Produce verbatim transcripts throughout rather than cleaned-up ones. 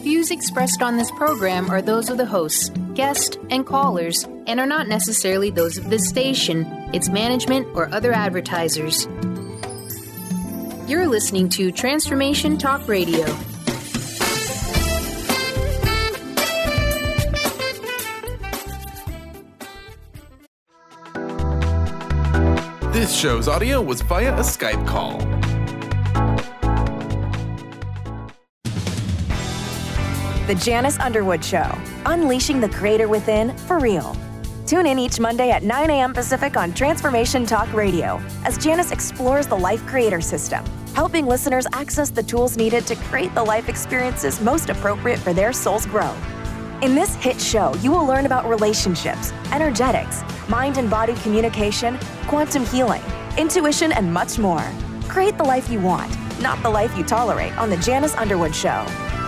Views expressed on this program are those of the hosts, guests, and callers, and are not necessarily those of this station, its management, or other advertisers. You're listening to Transformation Talk Radio. This show's audio was via a Skype call. The Janice Underwood Show, unleashing the creator within for real. Tune in each Monday at nine a.m. Pacific on Transformation Talk Radio as Janice explores the Life Creator System, helping listeners access the tools needed to create the life experiences most appropriate for their soul's growth. In this hit show, you will learn about relationships, energetics, mind and body communication, quantum healing, intuition, and much more. Create the life you want, not the life you tolerate, on The Janice Underwood Show.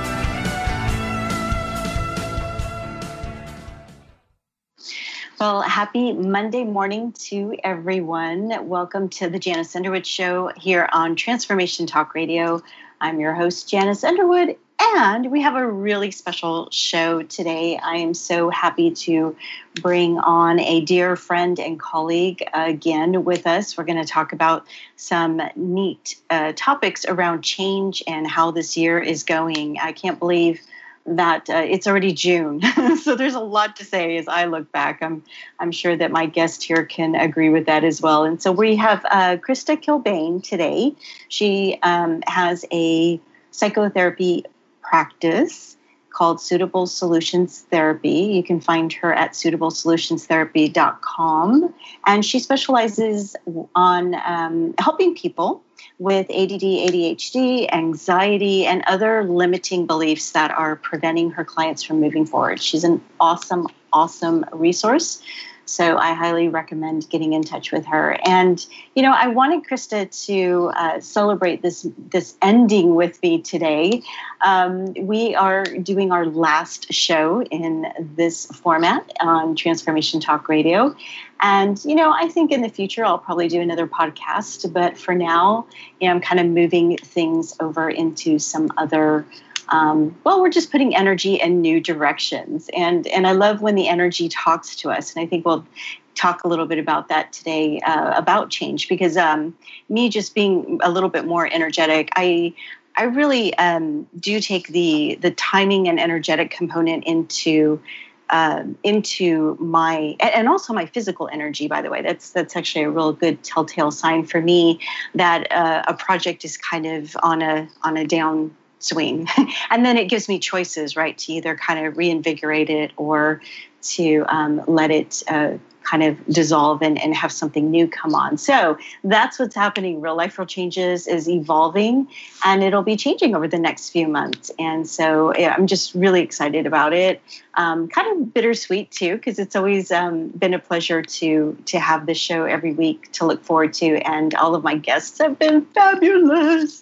Well, happy Monday morning to everyone. Welcome to the Janice Underwood Show here on Transformation Talk Radio. I'm your host, Janice Underwood, and we have a really special show today. I am so happy to bring on a dear friend and colleague again with us. We're going to talk about some neat uh, topics around change and how this year is going. I can't believe that uh, it's already June. So there's a lot to say as I look back. I'm I'm sure that my guest here can agree with that as well. And so we have uh, Krista Kilbane today. She um, has a psychotherapy practice called Suitable Solutions Therapy. You can find her at suitable solutions therapy dot com. And she specializes on um, helping people with A D D, A D H D, anxiety, and other limiting beliefs that are preventing her clients from moving forward. She's an awesome, awesome resource. So I highly recommend getting in touch with her. And, you know, I wanted Krista to uh, celebrate this this ending with me today. Um, we are doing our last show in this format on Transformation Talk Radio. And, you know, I think in the future I'll probably do another podcast. But for now, you know, I'm kind of moving things over into some other Um, well, we're just putting energy in new directions. And and I love when the energy talks to us. And I think we'll talk a little bit about that today, uh, about change, because um, me just being a little bit more energetic, I I really um, do take the the timing and energetic component into uh, into my, and also my physical energy, by the way. That's that's actually a real good telltale sign for me that uh, a project is kind of on a on a down swing. And then it gives me choices, right, to either kind of reinvigorate it or to um, let it uh, kind of dissolve and, and have something new come on. So that's what's happening. Real Life Real Changes is evolving, and it'll be changing over the next few months. And so yeah, I'm just really excited about it. Um, kind of bittersweet too, because it's always um, been a pleasure to to have this show every week to look forward to, and all of my guests have been fabulous.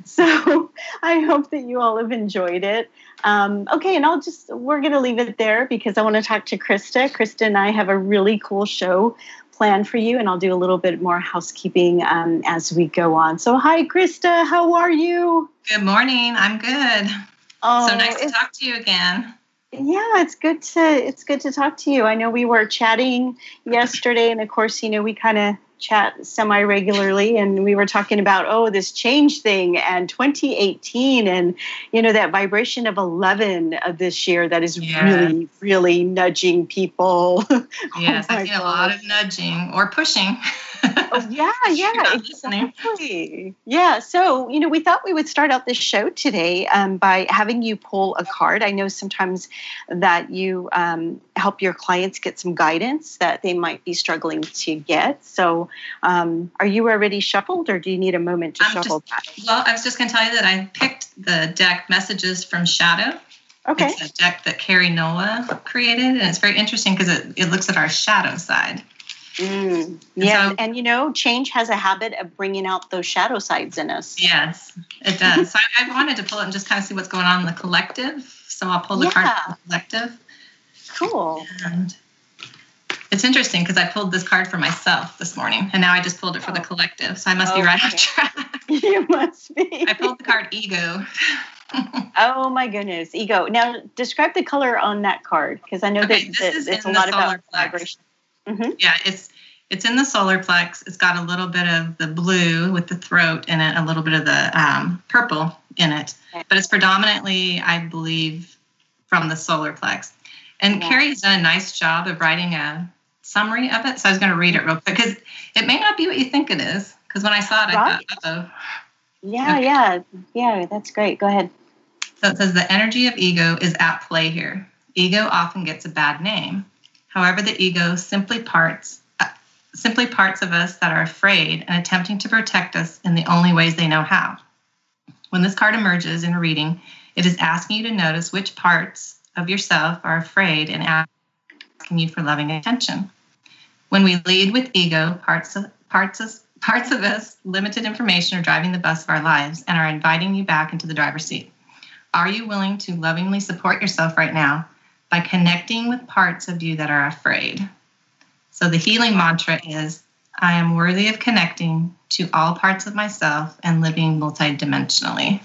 So I hope that you all have enjoyed it. Um, okay, and I'll just, we're going to leave it there because I want to talk to Krista. Krista and I have a really cool show planned for you, and I'll do a little bit more housekeeping um, as we go on. So hi, Krista, how are you? Good morning. I'm good. Oh, so nice to talk to you again. Yeah, it's good to it's good to talk to you. I know we were chatting yesterday, and of course, you know, we kind of chat semi-regularly, and we were talking about, oh, this change thing and twenty eighteen, and, you know, that vibration of eleven of this year that is yeah. really, really nudging people. Yes, oh I see God. a lot of nudging or pushing. Oh, yeah, yeah, exactly. Yeah, so, you know, we thought we would start out this show today um, by having you pull a card. I know sometimes that you um, help your clients get some guidance that they might be struggling to get. So um, are you already shuffled, or do you need a moment to I'm shuffle just, that? Well, I was just going to tell you that I picked the deck Messages from Shadow. Okay. It's a deck that Carrie Noah created, and it's very interesting because it, it looks at our shadow side. Mm, yeah, so, and you know, change has a habit of bringing out those shadow sides in us. Yes, it does. So I, I wanted to pull it and just kind of see what's going on in the collective. So I'll pull the yeah. card from the collective. Cool. And it's interesting because I pulled this card for myself this morning, and now I just pulled it for oh. the collective. So I must oh, be right okay. on track. You must be. I pulled the card Ego. Oh my goodness, ego. Now, describe the color on that card, because I know okay, that, that it's a lot about vibration. Mm-hmm. Yeah, it's it's in the solar plex. It's got a little bit of the blue with the throat in it, a little bit of the um, purple in it, okay. But it's predominantly, I believe, from the solar plex. And yeah. Carrie has done a nice job of writing a summary of it, so I was going to read it real quick, because it may not be what you think it is, because when I saw it, right. I thought, uh-oh. Yeah, okay. yeah, yeah, that's great. Go ahead. So it says the energy of ego is at play here. Ego often gets a bad name. However, the ego simply parts, uh, simply parts of us that are afraid and attempting to protect us in the only ways they know how. When this card emerges in a reading, it is asking you to notice which parts of yourself are afraid and asking you for loving attention. When we lead with ego, parts of, parts of, parts of us, limited information, are driving the bus of our lives and are inviting you back into the driver's seat. Are you willing to lovingly support yourself right now by connecting with parts of you that are afraid? So the healing mantra is, I am worthy of connecting to all parts of myself and living multidimensionally.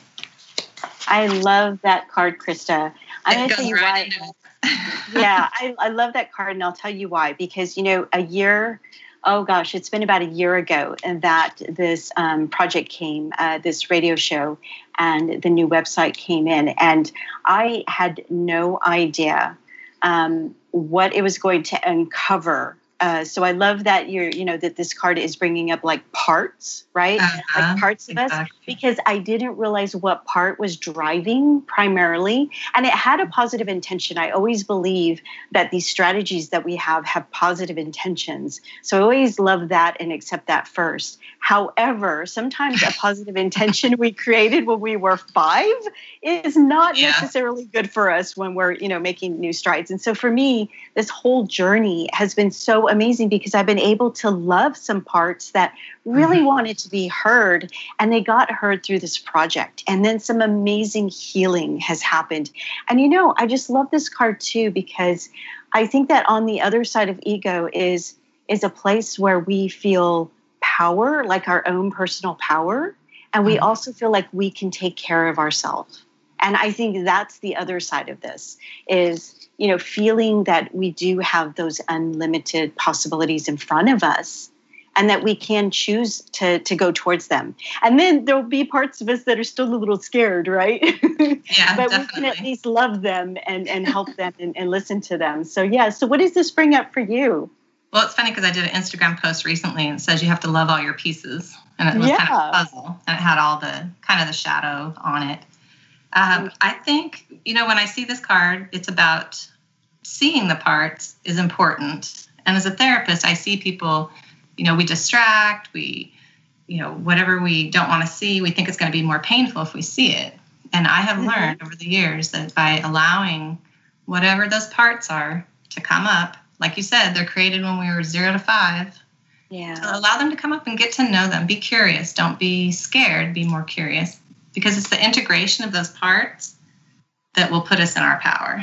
I love that card, Krista. I'm going to tell you right why. yeah, I, I love that card, and I'll tell you why. Because, you know, a year, oh gosh, it's been about a year ago that this um, project came, uh, this radio show, and the new website came in. And I had no idea um, what it was going to uncover. Uh, so I love that you're, you know, that this card is bringing up like parts, right? Uh-huh, like parts of exactly. us, because I didn't realize what part was driving primarily. And it had a positive intention. I always believe that these strategies that we have have positive intentions. So I always love that and accept that first. However, sometimes a positive intention we created when we were five is not yeah. necessarily good for us when we're, you know, making new strides. And so for me, this whole journey has been so amazing, because I've been able to love some parts that really mm-hmm. wanted to be heard, and they got heard through this project. And then some amazing healing has happened. And, you know, I just love this card too, because I think that on the other side of ego is, is a place where we feel power, like our own personal power. And we mm-hmm. also feel like we can take care of ourselves. And I think that's the other side of this is, you know, feeling that we do have those unlimited possibilities in front of us, and that we can choose to, to go towards them. And then there'll be parts of us that are still a little scared, right? Yeah, but definitely. we can at least love them and, and help them and, and listen to them. So, yeah. So what does this bring up for you? Well, it's funny because I did an Instagram post recently, and it says you have to love all your pieces. And it was yeah. kind of a puzzle, and it had all the kind of the shadow on it. Um, I think, you know, when I see this card, it's about seeing the parts is important. And as a therapist, I see people, you know, we distract, we, you know, whatever we don't want to see, we think it's going to be more painful if we see it. And I have mm-hmm. learned over the years that by allowing whatever those parts are to come up, like you said, they're created when we were zero to five. Yeah. To allow them to come up and get to know them. Be curious. Don't be scared. Be more curious. Because it's the integration of those parts that will put us in our power.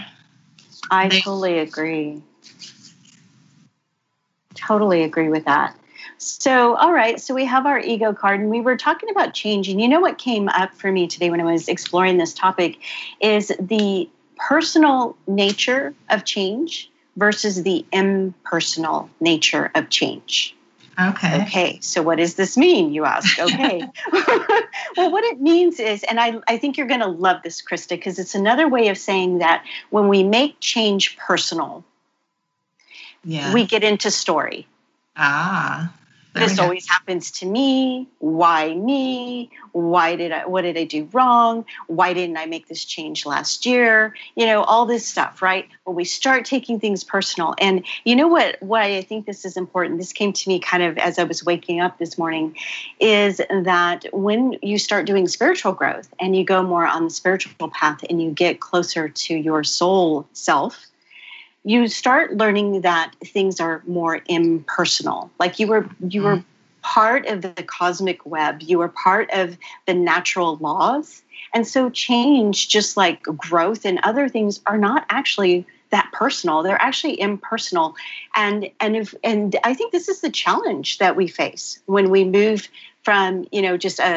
I they, totally agree. Totally agree with that. So, all right. So we have our ego card, and we were talking about change. And you know what came up for me today when I was exploring this topic is the personal nature of change versus the impersonal nature of change. Okay. Okay. So what does this mean, you ask? Okay. Well, what it means is, and I, I think you're going to love this, Krista, because it's another way of saying that when we make change personal, yeah. we get into story. Ah. This always happens to me. Why me? Why did I, what did I do wrong? Why didn't I make this change last year? You know, all this stuff, right? When we start taking things personal. And you know what, why I think this is important, this came to me kind of as I was waking up this morning, is that when you start doing spiritual growth and you go more on the spiritual path and you get closer to your soul self, you start learning that things are more impersonal. Like you were, you were part of the cosmic web. You were part of the natural laws. And so change, just like growth and other things, are not actually that personal. They're actually impersonal. And, and if, and I think this is the challenge that we face when we move from, you know, just a,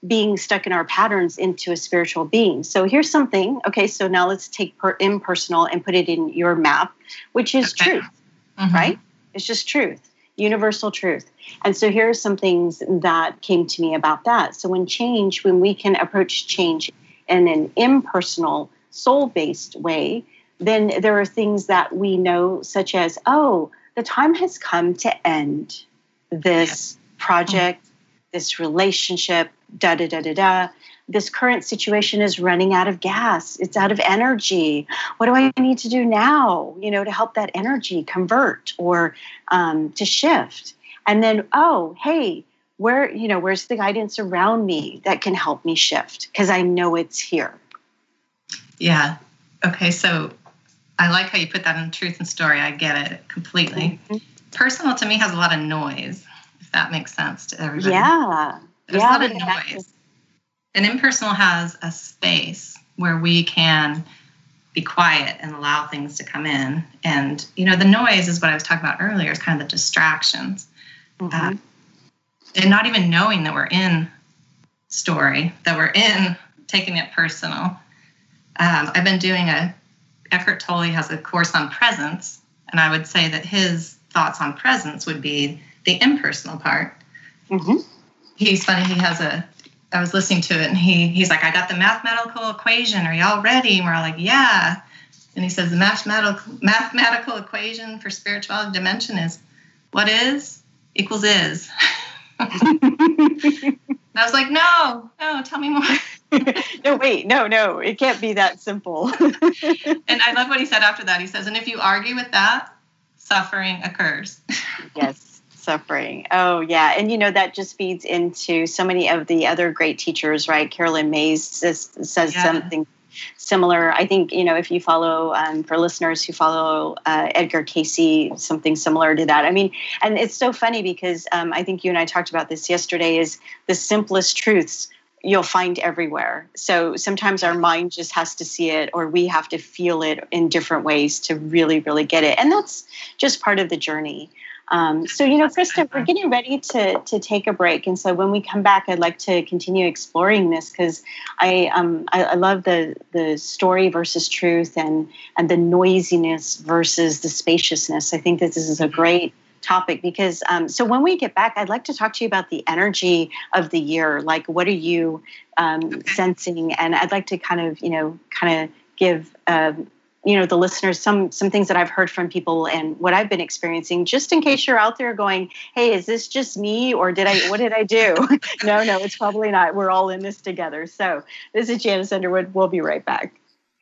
being stuck in our patterns into a spiritual being. So here's something. Okay, so now let's take per, impersonal and put it in your map, which is okay. truth, mm-hmm. right? It's just truth, universal truth. And so here are some things that came to me about that. So when change, when we can approach change in an impersonal, soul-based way, then there are things that we know, such as, oh, the time has come to end this project, this relationship, da da da da da. This current situation is running out of gas. It's out of energy. What do I need to do now, you know, to help that energy convert or um, to shift? And then, oh, hey, where, you know, where's the guidance around me that can help me shift? Because I know it's here. Yeah. Okay. So I like how you put that in truth and story. I get it completely. Mm-hmm. Personal to me has a lot of noise, if that makes sense to everybody. Yeah. There's yeah, a lot of noise. And impersonal has a space where we can be quiet and allow things to come in. And, you know, the noise is what I was talking about earlier, is kind of the distractions. Mm-hmm. Uh, and not even knowing that we're in story, that we're in taking it personal. Um, I've been doing a, Eckhart Tolle has a course on presence, and I would say that his thoughts on presence would be the impersonal part. Mm-hmm. He's funny, he has a, I was listening to it, and he he's like, I got the mathematical equation. Are y'all ready? And we're all like, yeah. And he says, the mathematical mathematical equation for spirituality dimension is what is equals is. I was like, no, no, tell me more. no, wait, no, no, it can't be that simple. And I love what he said after that. He says, and if you argue with that, suffering occurs. Yes, suffering. Oh, yeah. And, you know, that just feeds into so many of the other great teachers, right? Carolyn Mays says, says yeah. something similar. I think, you know, if you follow, um, for listeners who follow uh, Edgar Cayce, something similar to that. I mean, and it's so funny because um, I think you and I talked about this yesterday, is the simplest truths you'll find everywhere. So sometimes our mind just has to see it, or we have to feel it in different ways to really, really get it. And that's just part of the journey. Um, so, you know, Krista, we're getting ready to to take a break. And so when we come back, I'd like to continue exploring this, because I, um, I I love the the story versus truth, and and the noisiness versus the spaciousness. I think that this is a great topic, because um, so when we get back, I'd like to talk to you about the energy of the year. Like, what are you um, okay. sensing? And I'd like to kind of, you know, kind of give, um, you know, the listeners some some things that I've heard from people and what I've been experiencing, just in case you're out there going, hey, is this just me, or did I, what did I do? no, no, it's probably not. We're all in this together. So this is Janice Underwood. We'll be right back.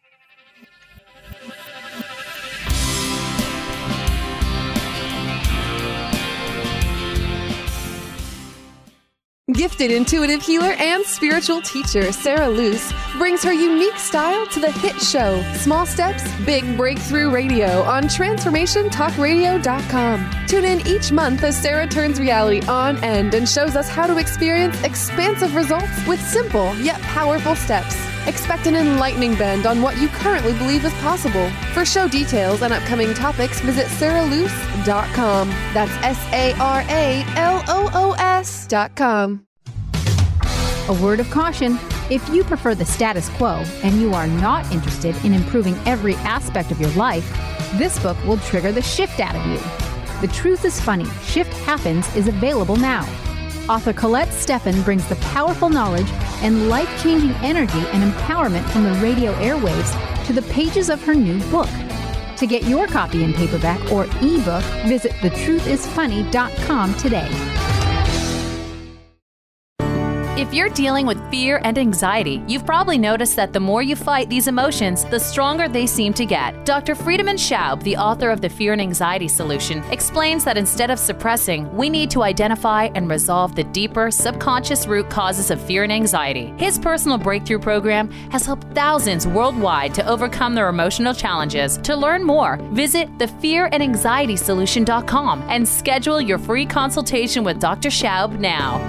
Gifted intuitive healer and spiritual teacher Sarah Luce brings her unique style to the hit show Small Steps, Big Breakthrough Radio on transformation talk radio dot com. Tune in each month as Sarah turns reality on end and shows us how to experience expansive results with simple yet powerful steps. Expect an enlightening bend on what you currently believe is possible. For show details and upcoming topics, visit sarah luce dot com. That's S A R A L O O S dot com. A word of caution: if you prefer the status quo and you are not interested in improving every aspect of your life, this book will trigger the shift out of you. The Truth is Funny, Shift Happens is available now. Author Colette Steffen brings the powerful knowledge and life-changing energy and empowerment from the radio airwaves to the pages of her new book. To get your copy in paperback or ebook, visit the truth is funny dot com today. If you're dealing with fear and anxiety, you've probably noticed that the more you fight these emotions, the stronger they seem to get. Doctor Friedemann Schaub, the author of The Fear and Anxiety Solution, explains that instead of suppressing, we need to identify and resolve the deeper, subconscious root causes of fear and anxiety. His personal breakthrough program has helped thousands worldwide to overcome their emotional challenges. To learn more, visit the fear and anxiety solution dot com and schedule your free consultation with Doctor Schaub now.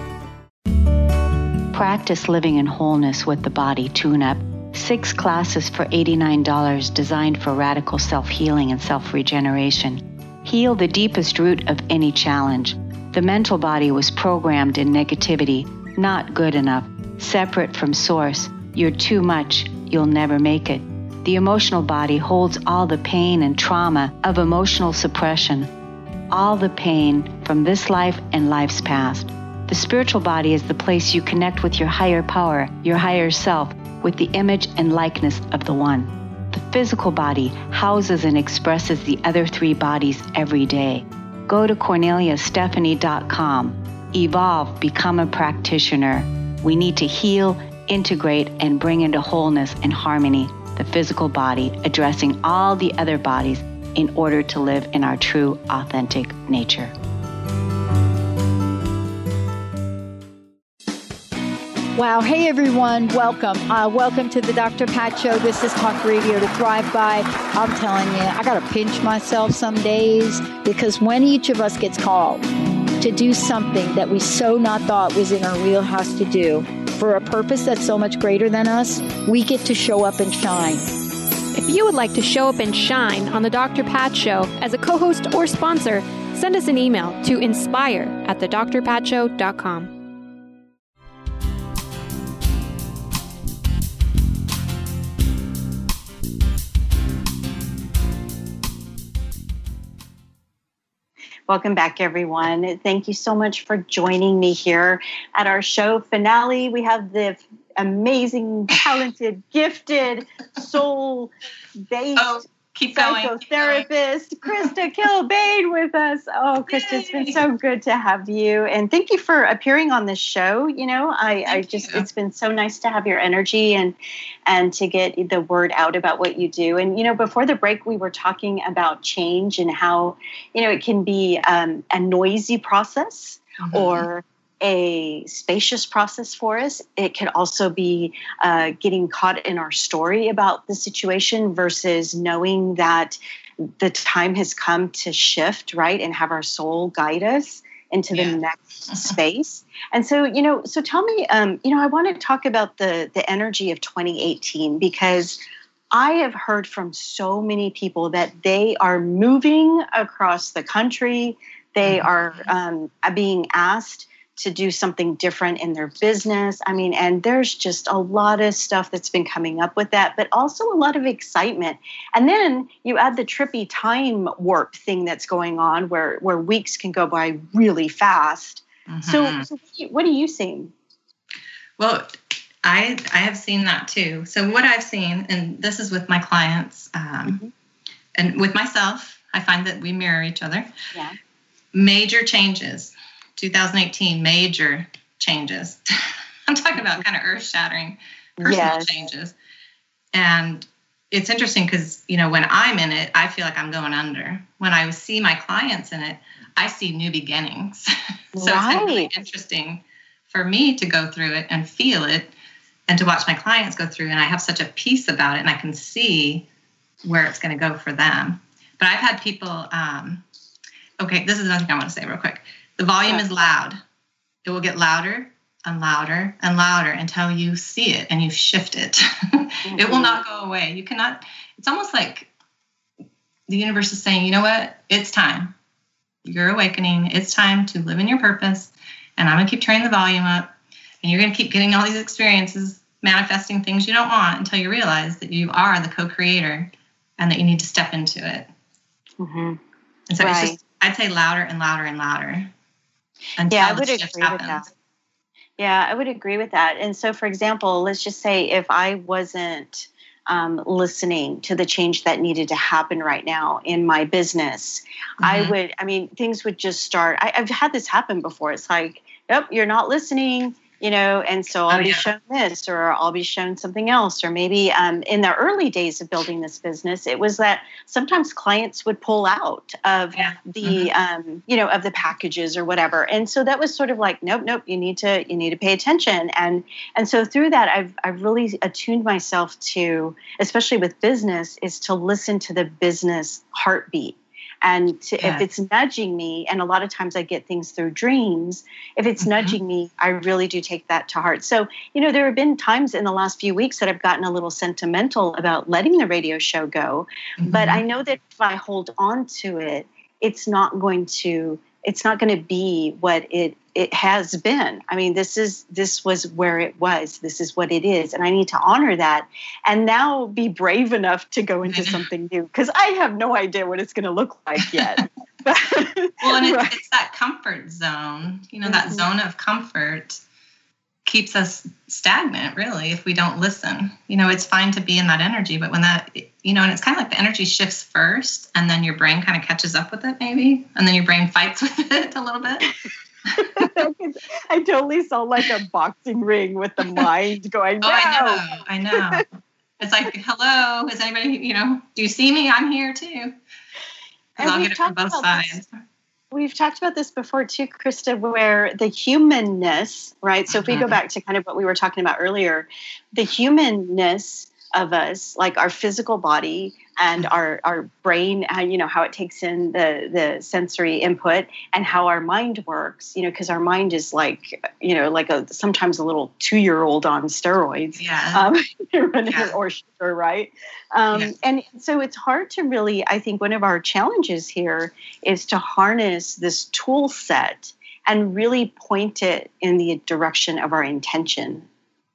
Practice living in wholeness with the Body Tune-Up. Six classes for eighty-nine dollars designed for radical self-healing and self-regeneration. Heal the deepest root of any challenge. The mental body was programmed in negativity, not good enough, separate from source. You're too much. You'll never make it. The emotional body holds all the pain and trauma of emotional suppression, all the pain from this life and lives past. The spiritual body is the place you connect with your higher power, your higher self, with the image and likeness of the One. The physical body houses and expresses the other three bodies every day. Go to cornelia stephanie dot com. Evolve, become a practitioner. We need to heal, integrate, and bring into wholeness and harmony the physical body, addressing all the other bodies in order to live in our true, authentic nature. Wow. Hey, everyone. Welcome. Uh, welcome to the Doctor Pat Show. This is Talk Radio to Thrive By. I'm telling you, I got to pinch myself some days, because when each of us gets called to do something that we so not thought was in our wheelhouse to do for a purpose that's so much greater than us, we get to show up and shine. If you would like to show up and shine on the Doctor Pat Show as a co-host or sponsor, send us an email to inspire at the dr pat show dot com. Welcome back, everyone. Thank you so much for joining me here at our show finale. We have the amazing, talented, gifted, soul-based oh, keep going, psychotherapist, keep going. Krista Kilbane with us. Oh, Krista, Yay. It's been so good to have you. And thank you for appearing on this show. You know, I, I just, you. It's been so nice to have your energy and and to get the word out about what you do. And, you know, before the break, we were talking about change and how, you know, it can be um, a noisy process mm-hmm. or a spacious process for us. It could also be uh, getting caught in our story about the situation versus knowing that the time has come to shift, right, and have our soul guide us into the yeah. next space. And so, you know, so tell me, um, you know, I want to talk about the the energy of twenty eighteen, because I have heard from so many people that they are moving across the country. They mm-hmm. are um, being asked to do something different in their business. I mean, and there's just a lot of stuff that's been coming up with that, but also a lot of excitement. And then you add the trippy time warp thing that's going on where, where weeks can go by really fast. Mm-hmm. So, so what are you seeing? Well, I I have seen that too. So what I've seen, and this is with my clients um, mm-hmm. and with myself, I find that we mirror each other. Yeah. Major changes. twenty eighteen, major changes. I'm talking about kind of earth-shattering personal yes. changes. And it's interesting because, you know, when I'm in it, I feel like I'm going under. When I see my clients in it, I see new beginnings. So right. it's really interesting for me to go through it and feel it and to watch my clients go through. And I have such a peace about it, and I can see where it's going to go for them. But I've had people, um, okay, this is another thing I want to say real quick. The volume is loud. It will get louder and louder and louder until you see it and you shift it. Mm-hmm. It will not go away. You cannot, it's almost like the universe is saying, you know what? It's time. You're awakening. It's time to live in your purpose. And I'm going to keep turning the volume up. And you're going to keep getting all these experiences, manifesting things you don't want until you realize that you are the co-creator and that you need to step into it. Mm-hmm. And so right. it's just, I'd say louder and louder and louder. Yeah, I would agree happens. with that. Yeah, I would agree with that. And so, for example, let's just say if I wasn't um, listening to the change that needed to happen right now in my business, mm-hmm. I would, I mean, things would just start. I, I've had this happen before. It's like, yep, you're not listening. You know, and so I'll oh, be yeah. shown this, or I'll be shown something else, or maybe um, in the early days of building this business, it was that sometimes clients would pull out of yeah. the, mm-hmm. um, you know, of the packages or whatever, and so that was sort of like, nope, nope, you need to, you need to pay attention, and and so through that, I've I've really attuned myself to, especially with business, is to listen to the business heartbeat. And to, yeah. if it's nudging me, and a lot of times I get things through dreams, if it's mm-hmm. nudging me, I really do take that to heart. So, you know, there have been times in the last few weeks that I've gotten a little sentimental about letting the radio show go. Mm-hmm. But I know that if I hold on to it, it's not going to it's not going to be what it it has been. I mean, this is this was where it was. This is what it is, and I need to honor that, and now be brave enough to go into something new, because I have no idea what it's going to look like yet. Well, and it's, right. it's that comfort zone. You know, that mm-hmm. zone of comfort keeps us stagnant, really, if we don't listen. You know, it's fine to be in that energy, but when that, you know, and it's kind of like the energy shifts first, and then your brain kind of catches up with it, maybe, and then your brain fights with it a little bit. I totally saw like a boxing ring with the mind going, no. Oh, I know, I know. It's like, hello, is anybody, you know, do you see me? I'm here too. Because I'll get it from both sides. This. We've talked about this before too, Krista, where the humanness, right? So if we go back to kind of what we were talking about earlier, the humanness of us, like our physical body and our, our brain, and, you know, how it takes in the, the sensory input, and how our mind works, you know, because our mind is like, you know, like a sometimes a little two-year-old on steroids. Yeah. Um, yeah. Or sugar, right? Um, yeah. And so it's hard to really, I think one of our challenges here is to harness this tool set and really point it in the direction of our intention.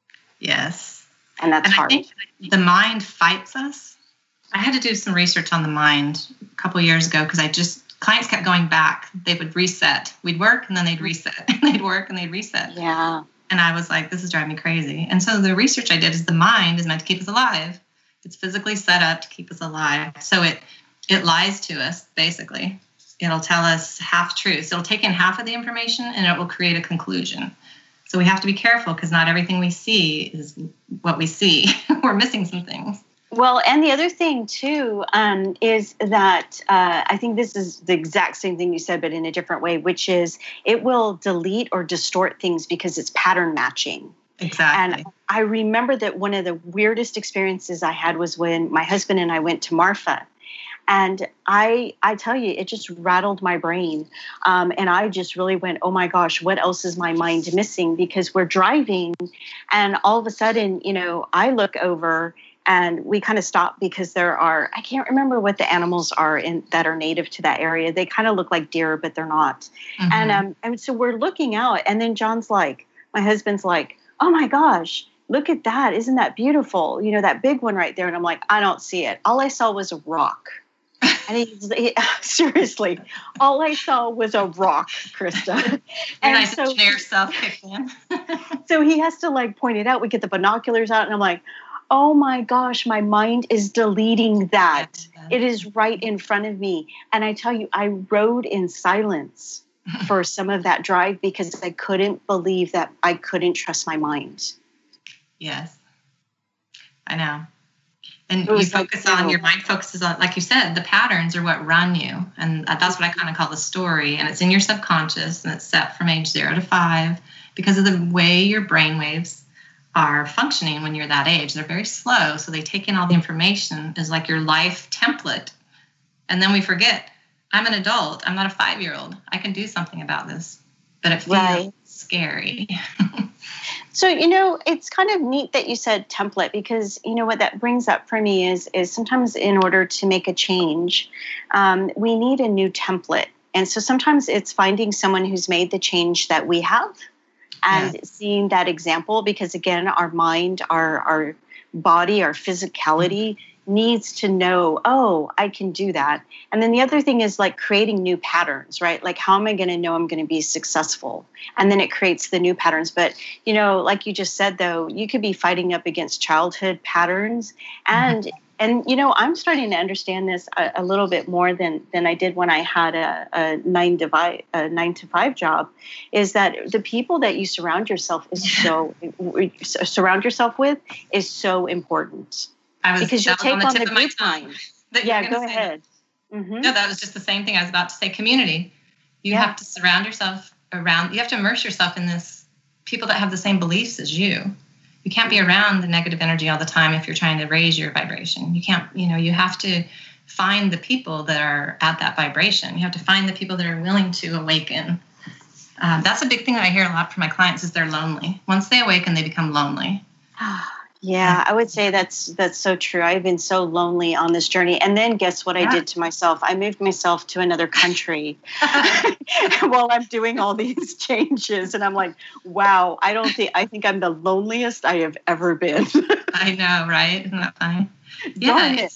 Yes. And that's and hard. I think the mind fights us. I had to do some research on the mind a couple years ago, because I just, clients kept going back. They would reset. We'd work and then they'd reset. And they'd work and they'd reset. Yeah. And I was like, this is driving me crazy. And so the research I did is the mind is meant to keep us alive. It's physically set up to keep us alive. So it it lies to us, basically. It'll tell us half truths. It'll take in half of the information and it will create a conclusion. So we have to be careful, because not everything we see is what we see. We're missing some things. Well, and the other thing, too, um, is that uh, I think this is the exact same thing you said, but in a different way, which is it will delete or distort things because it's pattern matching. Exactly. And I remember that one of the weirdest experiences I had was when my husband and I went to Marfa. And I I tell you, it just rattled my brain. Um, and I just really went, oh, my gosh, what else is my mind missing? Because we're driving and all of a sudden, you know, I look over and we kind of stop because there are, I can't remember what the animals are in that are native to that area. They kind of look like deer, but they're not. Mm-hmm. And, um, and so we're looking out. And then John's like, my husband's like, oh, my gosh, look at that. Isn't that beautiful? You know, that big one right there. And I'm like, I don't see it. All I saw was a rock. And he's he, seriously, all I saw was a rock, Krista. Your and nice so, engineer self kicked in. So he has to like point it out. We get the binoculars out and I'm like, oh my gosh, my mind is deleting that. It is right in front of me. And I tell you, I rode in silence for some of that drive because I couldn't believe that I couldn't trust my mind. Yes, I know. And you focus like, on, know. your mind focuses on, like you said, the patterns are what run you. And that's what I kind of call the story. And it's in your subconscious, and it's set from age zero to five because of the way your brain waves are functioning when you're that age. They're very slow. So they take in all the information as like your life template. And then we forget, I'm an adult. I'm not a five-year-old. I can do something about this. But it feels right. scary. So, you know, it's kind of neat that you said template, because, you know, what that brings up for me is, is sometimes in order to make a change, um, we need a new template. And so sometimes it's finding someone who's made the change that we have and yeah. seeing that example, because, again, our mind, our, our body, our physicality mm-hmm. needs to know, oh, I can do that. And then the other thing is like creating new patterns, right? Like, how am I going to know I'm going to be successful? And then it creates the new patterns. But, you know, like you just said, though, you could be fighting up against childhood patterns. And, mm-hmm. and you know, I'm starting to understand this a, a little bit more than, than I did when I had a, a, nine to five, a nine to five job, is that the people that you surround yourself is so surround yourself with is so important. I was, because you take on the, on the group mind. Yeah, go ahead. Mm-hmm. No, that was just the same thing I was about to say. Community. You yeah. have to surround yourself around, you have to immerse yourself in this, people that have the same beliefs as you. You can't be around the negative energy all the time if you're trying to raise your vibration. You can't, you know, you have to find the people that are at that vibration. You have to find the people that are willing to awaken. Um, that's a big thing that I hear a lot from my clients is they're lonely. Once they awaken, they become lonely. Yeah, I would say that's that's so true. I've been so lonely on this journey. And then guess what yeah. I did to myself? I moved myself to another country while I'm doing all these changes. And I'm like, wow, I don't think, I think I'm the loneliest I have ever been. I know, right? Isn't that funny? Yeah.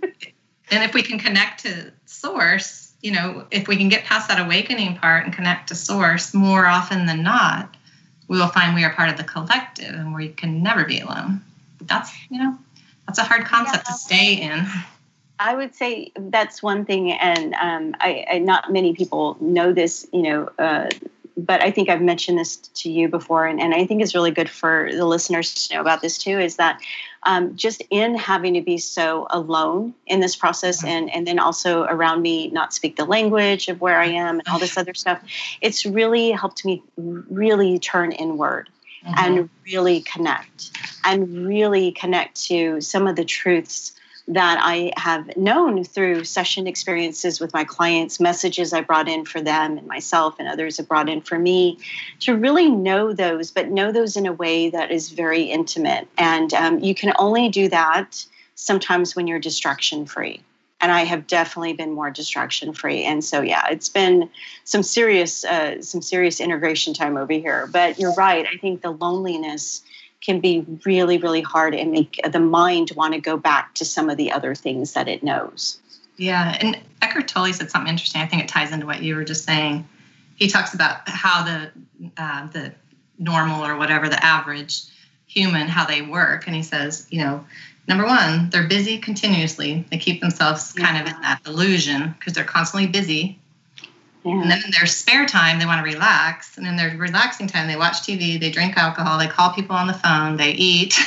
And if we can connect to source, you know, if we can get past that awakening part and connect to source, more often than not, we will find we are part of the collective and we can never be alone. That's, you know, that's a hard concept yeah. to stay in. I would say that's one thing. And um, I, I, not many people know this, you know, uh, but I think I've mentioned this to you before. And, and I think it's really good for the listeners to know about this too, is that um, just in having to be so alone in this process mm-hmm. and, and then also around me, not speak the language of where I am and all this other stuff, it's really helped me really turn inward. Mm-hmm. And really connect and really connect to some of the truths that I have known through session experiences with my clients, messages I brought in for them and myself and others have brought in for me, to really know those, but know those in a way that is very intimate. And um, you can only do that sometimes when you're distraction free. And I have definitely been more distraction free. And so, yeah, it's been some serious, uh, some serious integration time over here. But you're right. I think the loneliness can be really, really hard and make the mind want to go back to some of the other things that it knows. Yeah. And Eckhart Tolle said something interesting. I think it ties into what you were just saying. He talks about how the, uh, the normal or whatever, the average human, how they work. And he says, you know, number one, they're busy continuously. They keep themselves kind of in that illusion because they're constantly busy. Yeah. And then in their spare time, they want to relax. And in their relaxing time, they watch T V, they drink alcohol, they call people on the phone, they eat.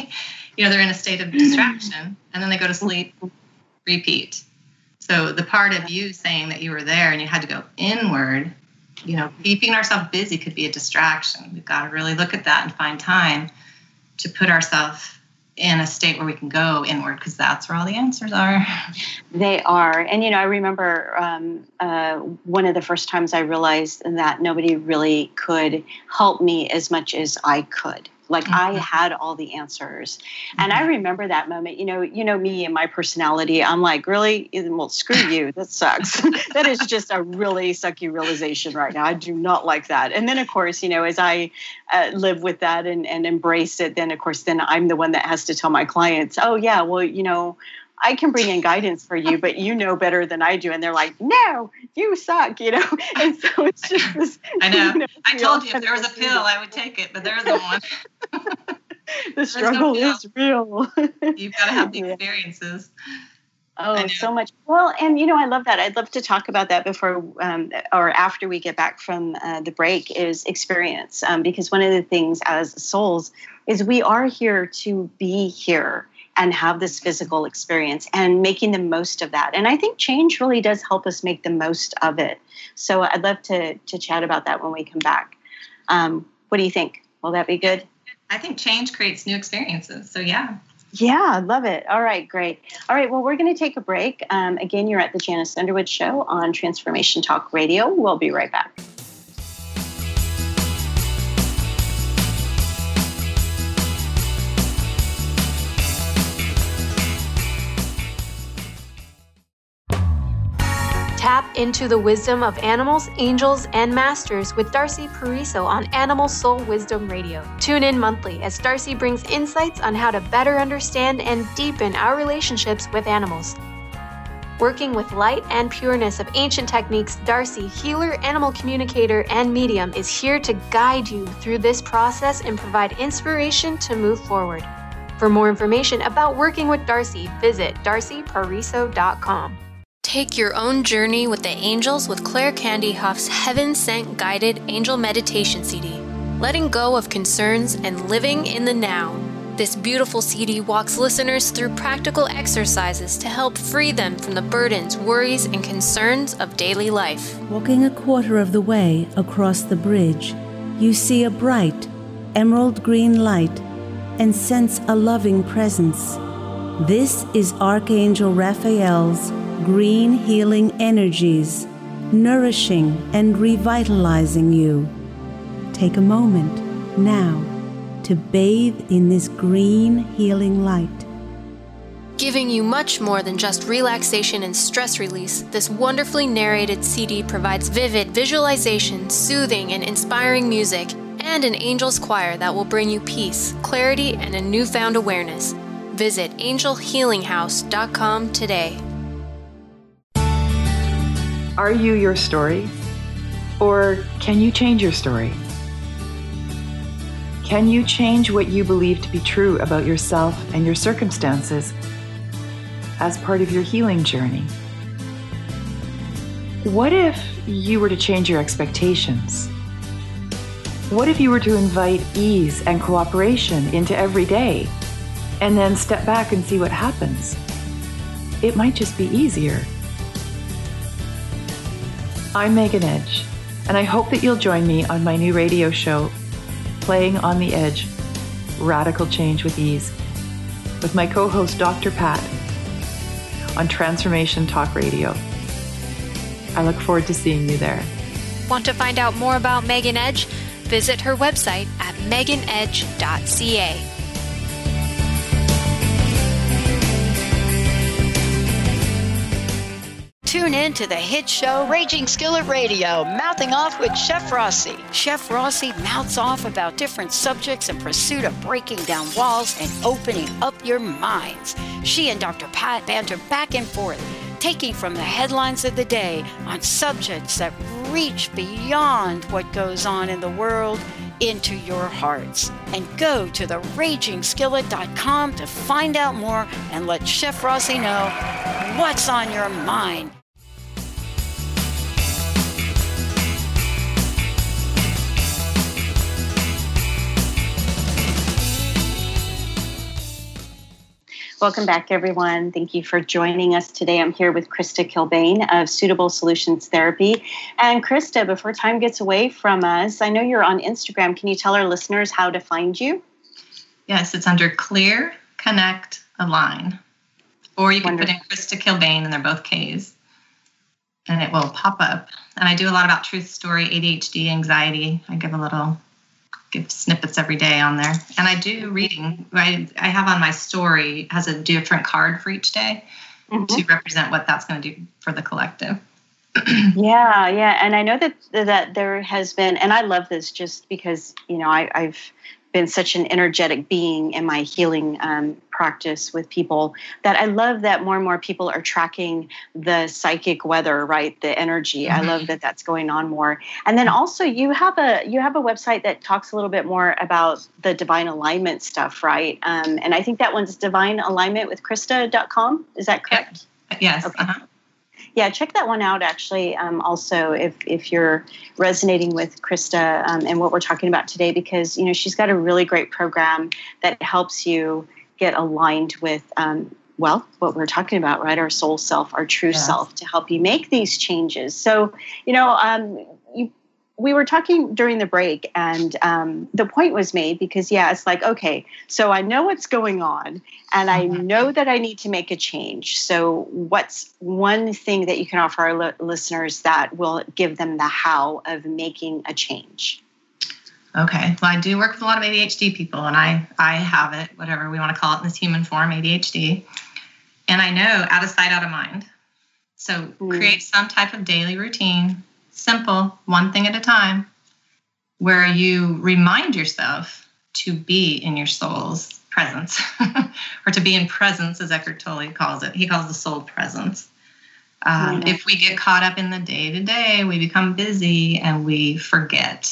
You know, they're in a state of distraction. And then they go to sleep, repeat. So the part of you saying that you were there and you had to go inward, you know, keeping ourselves busy could be a distraction. We've got to really look at that and find time to put ourselves in a state where we can go inward, because that's where all the answers are. They are. And, you know, I remember um, uh, one of the first times I realized that nobody really could help me as much as I could. Like mm-hmm. I had all the answers. Mm-hmm. And I remember that moment, you know, you know me and my personality, I'm like, really? Well, screw you. That sucks. That is just a really sucky realization right now. I do not like that. And then, of course, you know, as I uh, live with that and, and embrace it, then, of course, then I'm the one that has to tell my clients, oh, yeah, well, you know, I can bring in guidance for you, but you know better than I do. And they're like, no, you suck, you know? And so it's just this. I know. You know I told you if there was a pill, I would take it, but there isn't one. The struggle no is real. You've got to have the experiences. Oh, so much. Well, and, you know, I love that. I'd love to talk about that before um, or after we get back from uh, the break is experience. Um, because one of the things as souls is we are here to be here and have this physical experience and making the most of that. And I think change really does help us make the most of it. So I'd love to to chat about that when we come back. Um, what do you think? Will that be good? I think change creates new experiences. So yeah. Yeah, I love it. All right, great. All right, well, we're going to take a break. Um, again, you're at the Janice Underwood Show on Transformation Talk Radio. We'll be right back. Tap into the wisdom of animals, angels, and masters with Darcy Pariso on Animal Soul Wisdom Radio. Tune in monthly as Darcy brings insights on how to better understand and deepen our relationships with animals. Working with light and pureness of ancient techniques, Darcy, healer, animal communicator, and medium, is here to guide you through this process and provide inspiration to move forward. For more information about working with Darcy, visit darcy pariso dot com. Take your own journey with the angels with Claire Candy Huff's Heaven Sent Guided Angel Meditation C D. Letting go of concerns and living in the now. This beautiful C D walks listeners through practical exercises to help free them from the burdens, worries, and concerns of daily life. Walking a quarter of the way across the bridge, you see a bright, emerald green light and sense a loving presence. This is Archangel Raphael's green healing energies, nourishing and revitalizing you. Take a moment now to bathe in this green, healing light. Giving you much more than just relaxation and stress release, this wonderfully narrated C D provides vivid visualization, soothing and inspiring music, and an angel's choir that will bring you peace, clarity, and a newfound awareness. Visit angel healing house dot com today. Are you your story? Or can you change your story? Can you change what you believe to be true about yourself and your circumstances as part of your healing journey? What if you were to change your expectations? What if you were to invite ease and cooperation into every day and then step back and see what happens? It might just be easier. I'm Megan Edge, and I hope that you'll join me on my new radio show, Playing on the Edge, Radical Change with Ease, with my co-host Doctor Pat, on Transformation Talk Radio. I look forward to seeing you there. Want to find out more about Megan Edge? Visit her website at megan edge dot c a. Tune in to the hit show Raging Skillet Radio, Mouthing Off with Chef Rossi. Chef Rossi mouths off about different subjects in pursuit of breaking down walls and opening up your minds. She and Doctor Pat banter back and forth, taking from the headlines of the day on subjects that reach beyond what goes on in the world into your hearts. And go to the raging skillet dot com to find out more and let Chef Rossi know what's on your mind. Welcome back, everyone. Thank you for joining us today. I'm here with Krista Kilbane of Suitable Solutions Therapy. And Krista, before time gets away from us, I know you're on Instagram. Can you tell our listeners how to find you? Yes, it's under Clear, Connect, Align. Or you can Wonderful. Put in Krista Kilbane, and they're both K's, and it will pop up. And I do a lot about truth story, A D H D, anxiety. I give a little... give snippets every day on there. And I do reading. I, I have on my story, has a different card for each day mm-hmm. to represent what that's going to do for the collective. yeah, yeah. And I know that that there has been, and I love this just because, you know, I, I've been such an energetic being in my healing um, practice with people that I love that more and more people are tracking the psychic weather, right? The energy. Mm-hmm. I love that that's going on more. And then also you have a you have a website that talks a little bit more about the divine alignment stuff, right? Um, and I think that one's divine alignment with krista dot com. Is that correct? Yep. Yes. Okay. Uh-huh. Yeah, check that one out, actually, um, also, if if you're resonating with Krista um, and what we're talking about today, because, you know, she's got a really great program that helps you get aligned with, um, well, what we're talking about, right, our soul self, our true yes. self, to help you make these changes. So, you know, um, you, we were talking during the break, and um, the point was made because, yeah, it's like, okay, so I know what's going on, and I know that I need to make a change. So what's one thing that you can offer our li- listeners that will give them the how of making a change? Okay. Well, I do work with a lot of A D H D people, and I, I have it, whatever we want to call it in this human form, A D H D. And I know out of sight, out of mind. So mm. create some type of daily routine, simple, one thing at a time, where you remind yourself to be in your soul's presence, or to be in presence, as Eckhart Tolle calls it. He calls the soul presence. Um, yeah. If we get caught up in the day-to-day, we become busy and we forget.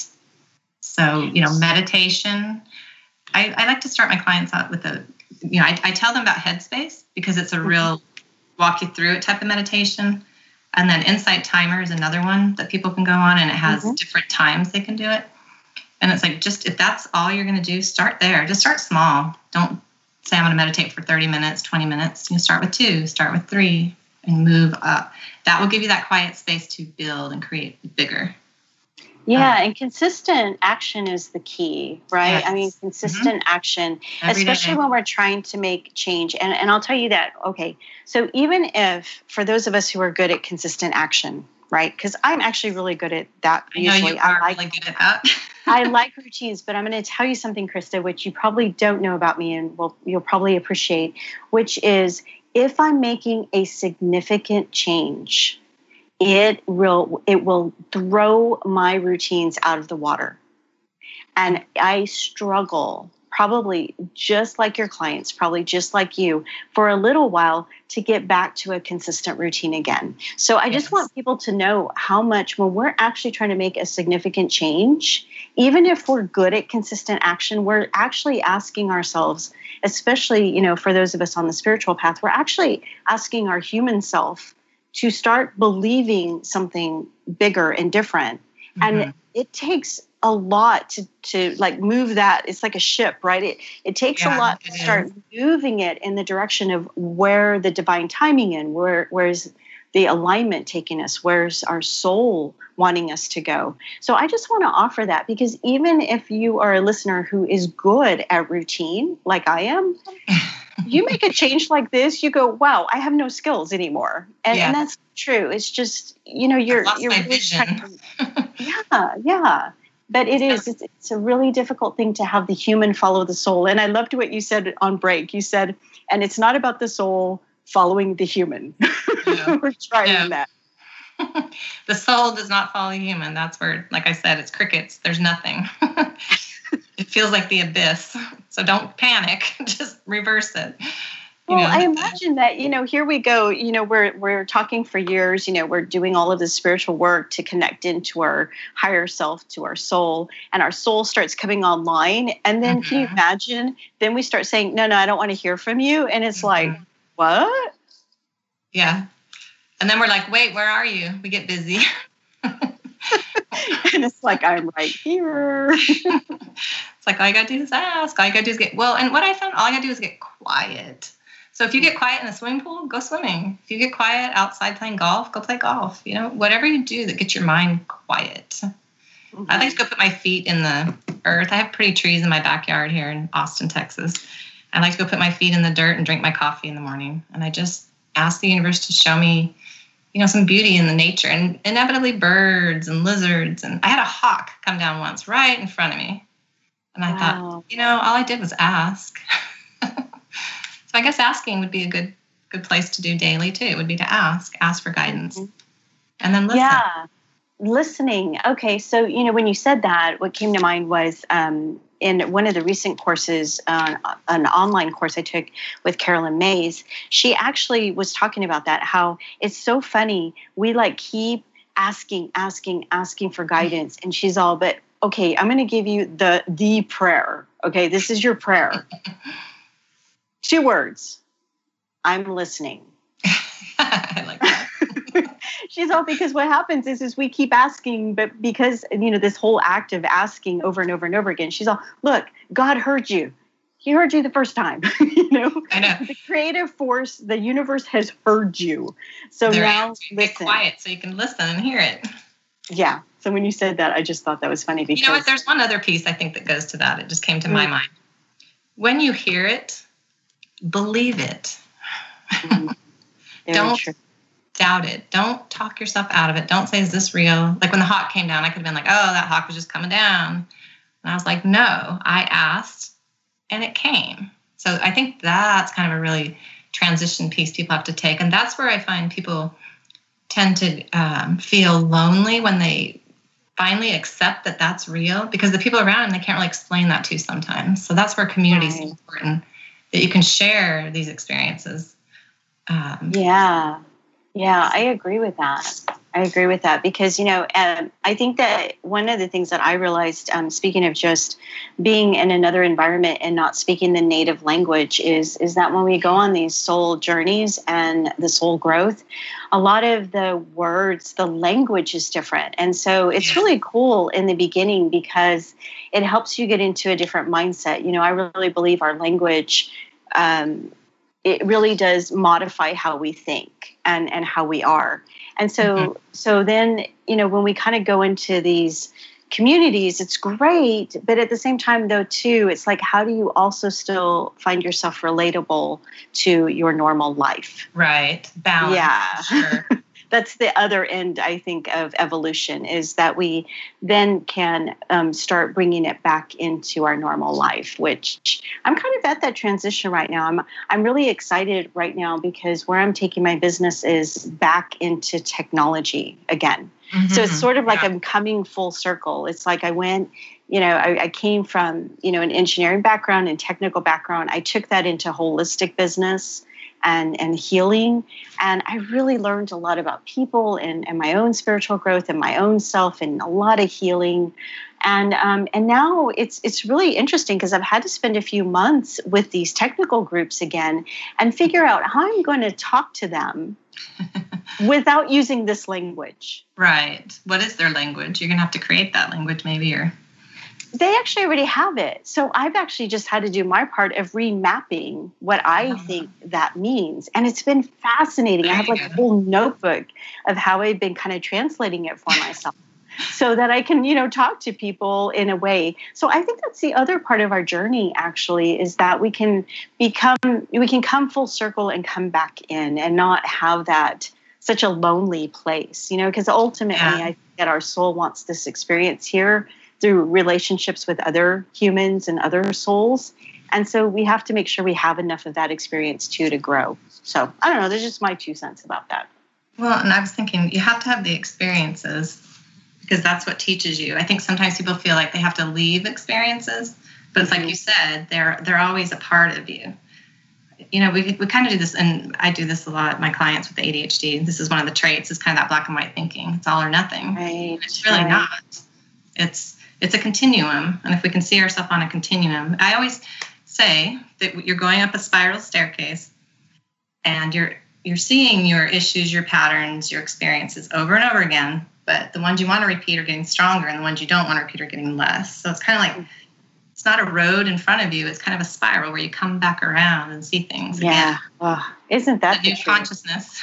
So, you know, meditation. I, I like to start my clients out with a, you know, I, I tell them about Headspace because it's a real walk you through it type of meditation. And then Insight Timer is another one that people can go on, and it has mm-hmm. different times they can do it. And it's like, just if that's all you're going to do, start there. Just start small. Don't say I'm going to meditate for thirty minutes, twenty minutes. You know, start with two, start with three, and move up. That will give you that quiet space to build and create bigger. Yeah, um, and consistent action is the key, right? Yes. I mean, consistent mm-hmm. action, Every especially day. When we're trying to make change. And and I'll tell you that, okay, so even if, for those of us who are good at consistent action, right? Because I'm actually really good at that. I know usually. you are I like, really good at that. I like routines, but I'm going to tell you something, Krista, which you probably don't know about me and will you'll probably appreciate, which is if I'm making a significant change, it will it will throw my routines out of the water. And I struggle, probably just like your clients, probably just like you, for a little while to get back to a consistent routine again. So I yes. just want people to know how much when we're actually trying to make a significant change, even if we're good at consistent action, we're actually asking ourselves, especially, you know, for those of us on the spiritual path, we're actually asking our human self to start believing something bigger and different. Mm-hmm. And it takes a lot to, to like move that. It's like a ship, right? It it takes yeah, a lot to start is. moving it in the direction of where the divine timing in, where where's the alignment taking us, where's our soul wanting us to go. So I just want to offer that because even if you are a listener who is good at routine, like I am, you make a change like this, you go, wow, I have no skills anymore. And, yeah. and that's true. It's just, you know, you're, you're really trying to, yeah, yeah. But it is, it's, it's a really difficult thing to have the human follow the soul. And I loved what you said on break. You said, and it's not about the soul following the human. No. We're trying no. that. The soul does not follow the human. That's where, like I said, it's crickets. There's nothing. It feels like the abyss. So don't panic. Just reverse it. You well, know, I imagine that, you know, here we go, you know, we're we're talking for years, you know, we're doing all of this spiritual work to connect into our higher self, to our soul, and our soul starts coming online. And then mm-hmm. can you imagine, then we start saying, no, no, I don't want to hear from you. And it's mm-hmm. like, what? Yeah. And then we're like, wait, where are you? We get busy. And it's like, I'm right here. It's like, all you got to do is ask. All you got to do is get, well, and what I found, all you got to do is get quiet. So if you get quiet in the swimming pool, go swimming. If you get quiet outside playing golf, go play golf. You know, whatever you do that gets your mind quiet. Mm-hmm. I like to go put my feet in the earth. I have pretty trees in my backyard here in Austin, Texas. I like to go put my feet in the dirt and drink my coffee in the morning. And I just ask the universe to show me, you know, some beauty in the nature, and inevitably birds and lizards. And I had a hawk come down once right in front of me. And I wow. thought, you know, all I did was ask. So I guess asking would be a good good place to do daily too. It would be to ask, ask for guidance. Mm-hmm. And then listen. Yeah, listening. Okay, so, you know, when you said that, what came to mind was um, in one of the recent courses, uh, an online course I took with Carolyn Mays, she actually was talking about that, how it's so funny. We like keep asking, asking, asking for guidance. And she's all, but okay, I'm going to give you the the prayer. Okay, this is your prayer. Two words. I'm listening. I like that. She's all, because what happens is, is we keep asking, but because, you know, this whole act of asking over and over and over again, she's all, look, God heard you. He heard you the first time. You know, I know. The creative force, the universe has heard you. So there now listen. Get quiet so you can listen and hear it. Yeah. So when you said that, I just thought that was funny because, you know what, there's one other piece I think that goes to that. It just came to mm-hmm. my mind. When you hear it, believe it. Mm-hmm. Don't true. doubt it. Don't talk yourself out of it. Don't say, is this real? Like when the hawk came down, I could have been like, oh, that hawk was just coming down. And I was like, no, I asked and it came. So I think that's kind of a really transition piece people have to take. And that's where I find people tend to um, feel lonely when they finally accept that that's real, because the people around them, they can't really explain that to sometimes. So that's where community is right. important, that you can share these experiences. Um, yeah. Yeah, I agree with that. I agree with that because, you know, um, I think that one of the things that I realized, um, speaking of just being in another environment and not speaking the native language, is is that when we go on these soul journeys and the soul growth, a lot of the words, the language is different. And so it's really cool in the beginning because it helps you get into a different mindset. You know, I really believe our language, um, it really does modify how we think and, and how we are. And so, mm-hmm. so then, you know, when we kind of go into these communities, it's great. But at the same time, though, too, it's like, how do you also still find yourself relatable to your normal life? Right. Balance. Yeah. Sure. that's the other end, I think, of evolution, is that we then can um, start bringing it back into our normal life, which I'm kind of at that transition right now. I'm I'm really excited right now because where I'm taking my business is back into technology again. Mm-hmm. So it's sort of like yeah. I'm coming full circle. It's like I went, you know, I, I came from, you know, an engineering background and technical background. I took that into holistic business and, and healing. And I really learned a lot about people and, and my own spiritual growth and my own self and a lot of healing. And um, and now it's it's really interesting because I've had to spend a few months with these technical groups again and figure out how I'm going to talk to them without using this language. Right. What is their language? You're going to have to create that language maybe, or... They actually already have it. So I've actually just had to do my part of remapping what I oh. think that means. And it's been fascinating. There I have like go. a whole notebook of how I've been kind of translating it for myself so that I can, you know, talk to people in a way. So I think that's the other part of our journey actually, is that we can become, we can come full circle and come back in and not have that such a lonely place, you know, because ultimately yeah. I think that our soul wants this experience here through relationships with other humans and other souls. And so we have to make sure we have enough of that experience too to grow. So I don't know, there's just my two cents about that. Well, and I was thinking you have to have the experiences because that's what teaches you. I think sometimes people feel like they have to leave experiences, but it's mm-hmm. like you said, they're they're always a part of you. You know, we we kind of do this, and I do this a lot with my clients with A D H D. This is one of the traits, is kind of that black and white thinking. It's all or nothing. Right. It's really right. not. It's It's a continuum, and if we can see ourselves on a continuum, I always say that you're going up a spiral staircase, and you're you're seeing your issues, your patterns, your experiences over and over again. But the ones you want to repeat are getting stronger, and the ones you don't want to repeat are getting less. So it's kind of like it's not a road in front of you; it's kind of a spiral where you come back around and see things. Yeah, again. oh, isn't that the new consciousness?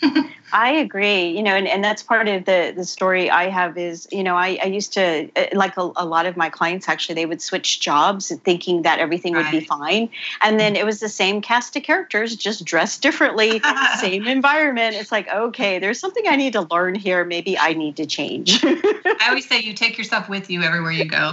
I agree, you know, and, and that's part of the, the story I have is, you know, I, I used to, like a, a lot of my clients, actually, they would switch jobs thinking that everything right. would be fine. And then it was the same cast of characters, just dressed differently, same environment. It's like, okay, there's something I need to learn here. Maybe I need to change. I always say you take yourself with you everywhere you go.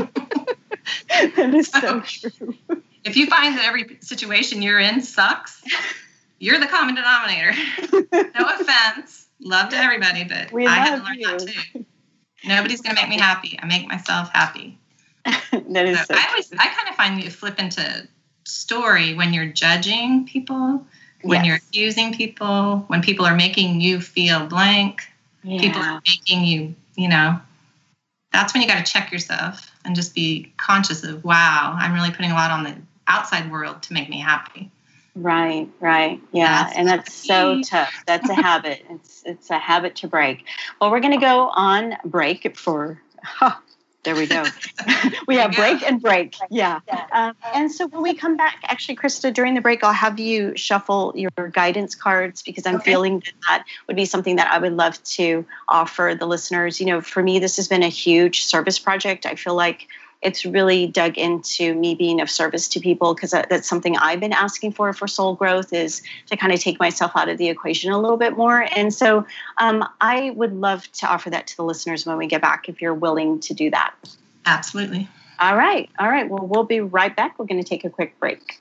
That is so true. If you find that every situation you're in sucks, you're the common denominator. No offense. Love to everybody, but we I have to learn you. that too. Nobody's going to make me happy. I make myself happy. That is so so I always, I kind of find you flip into story when you're judging people, when yes. you're accusing people, when people are making you feel blank, yeah. people are making you, you know, that's when you got to check yourself and just be conscious of, wow, I'm really putting a lot on the outside world to make me happy. Right, right. Yeah. That's and that's so tough. That's a habit. It's it's a habit to break. Well, we're going to go on break for, huh, there we go. we have break and break. Yeah. Um, and so when we come back, actually, Krista, during the break, I'll have you shuffle your guidance cards because I'm okay. feeling that that would be something that I would love to offer the listeners. You know, for me, this has been a huge service project. I feel like it's really dug into me being of service to people because that's something I've been asking for for soul growth, is to kind of take myself out of the equation a little bit more. And so um, I would love to offer that to the listeners when we get back, if you're willing to do that. Absolutely. All right. All right. Well, we'll be right back. We're going to take a quick break.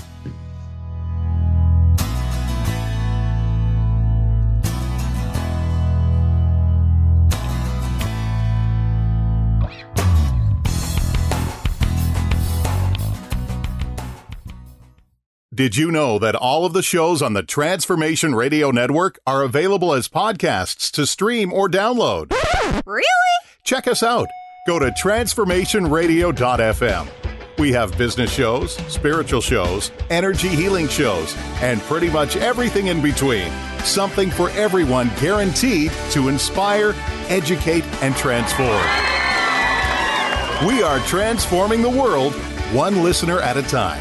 Did you know that all of the shows on the Transformation Radio Network are available as podcasts to stream or download? Really? Check us out. Go to transformation radio dot f m. We have business shows, spiritual shows, energy healing shows, and pretty much everything in between. Something for everyone, guaranteed to inspire, educate, and transform. We are transforming the world, one listener at a time.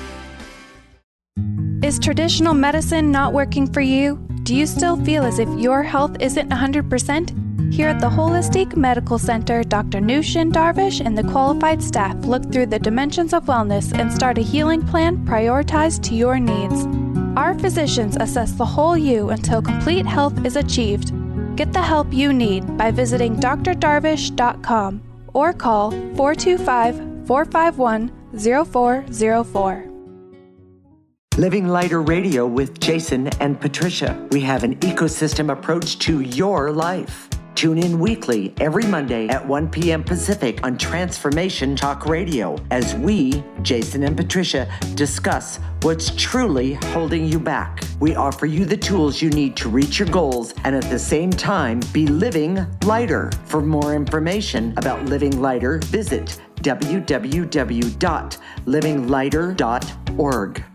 Is traditional medicine not working for you? Do you still feel as if your health isn't one hundred percent? Here at the Holistic Medical Center, Doctor Nushin Darvish and the qualified staff look through the dimensions of wellness and start a healing plan prioritized to your needs. Our physicians assess the whole you until complete health is achieved. Get the help you need by visiting d r darvish dot com or call four two five, four five one, zero four zero four. Living Lighter Radio with Jason and Patricia. We have an ecosystem approach to your life. Tune in weekly every Monday at one p.m. Pacific on Transformation Talk Radio as we, Jason and Patricia, discuss what's truly holding you back. We offer you the tools you need to reach your goals and at the same time be living lighter. For more information about Living Lighter, visit w w w dot living lighter dot org.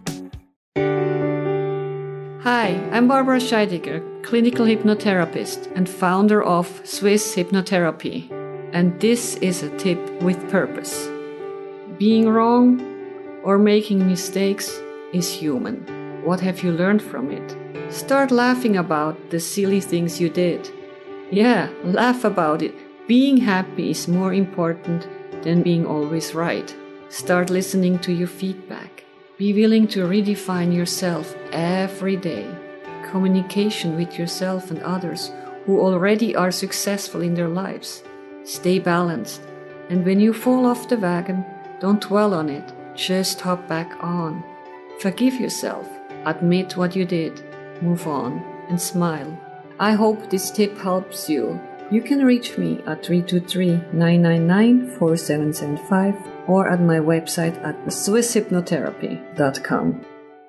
Hi, I'm Barbara Scheidegger, clinical hypnotherapist and founder of Swiss Hypnotherapy, and this is a tip with purpose. Being wrong or making mistakes is human. What have you learned from it? Start laughing about the silly things you did. Yeah, laugh about it. Being happy is more important than being always right. Start listening to your feedback. Be willing to redefine yourself every day. Communication with yourself and others who already are successful in their lives. Stay balanced. And when you fall off the wagon, don't dwell on it. Just hop back on. Forgive yourself. Admit what you did. Move on and smile. I hope this tip helps you. You can reach me at three two three, nine nine nine, four seven seven five or at my website at swiss hypnotherapy dot com.